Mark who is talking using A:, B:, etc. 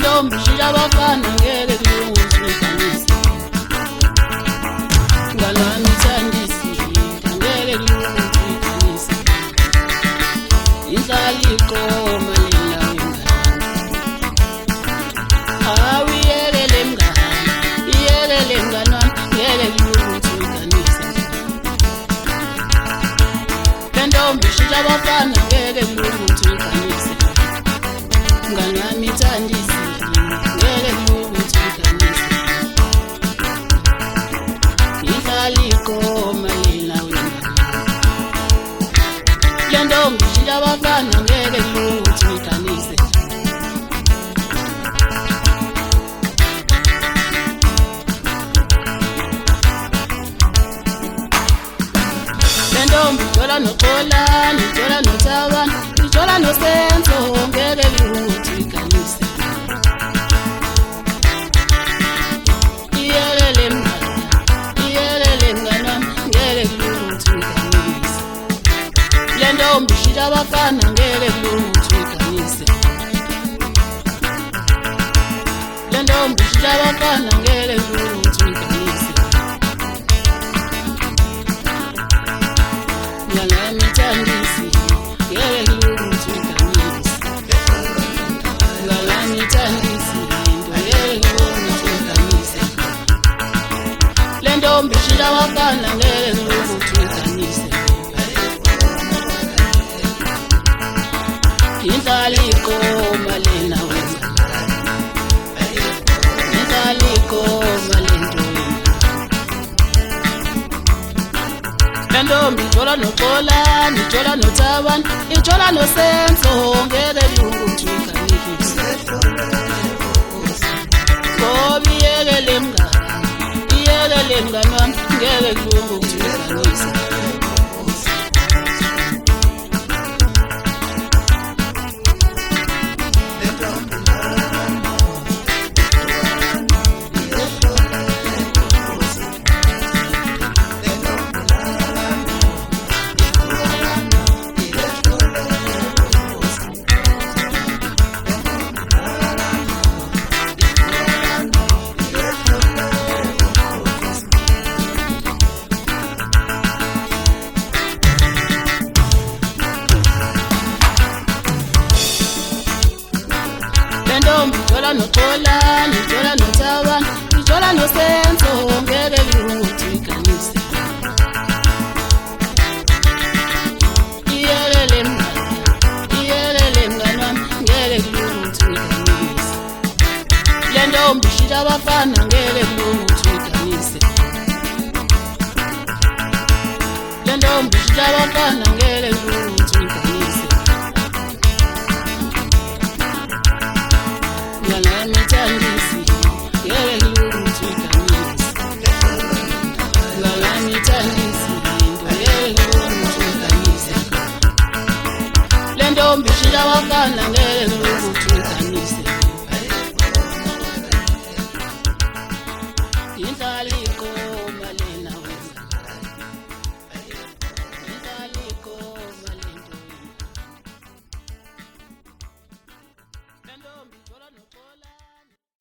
A: ntombi shisha bafana ngeke kulunguhlukanise ngalami thandisi ngeke kulunguhlukanise inhlali iqoma lena awuyekele mngani iyekele mngani wami ngeke kulunguhlukanise ntombi shisha bafana ngeke kulunguhlukanise mngani wami thandisi ngeke kulunguhlukanise inhlali iqoma lena le ntombi shisha bafana ngeke kulunguhlukanise ntombi thola noxolani thola nothabani thola nosenzo ngeke kulunguhlukanise iyelele mngani wami ngeke kulunguhlukanise le ntombi shisha bafana ngeke kulunguhlukanise le ntombi shisha bafana ngeke kulunguhlukanise ngalami thandisi ngeke kulunguhlukanise ngalami thandisi ngeke kulunguhlukanise le ntombi shisha bafana ngeke kulunguhlukanise inhlali iqoma lena wena inhlali iqoma lento le ntombi thola noxolani thola nothabani ithola nosenzo ngeke kulunguhlukanise ngoba iyekele mngani wami ngeke kulunguhlukanise ntombi thola noxolani thola nothabani thola nosenzo ngeke kulunguhlukanise iyelele mngani wami ngeke kulunguhlukanise le ntombi shisha bafana ngeke kulunguhlukanise le ntombi shisha bafana ngeke kulunguhlukanise ngalami thandisi ngeke kulunguhlukanise ngalami thandisi ngeke kulunguhlukanise le ntombi shisha bafana ngeke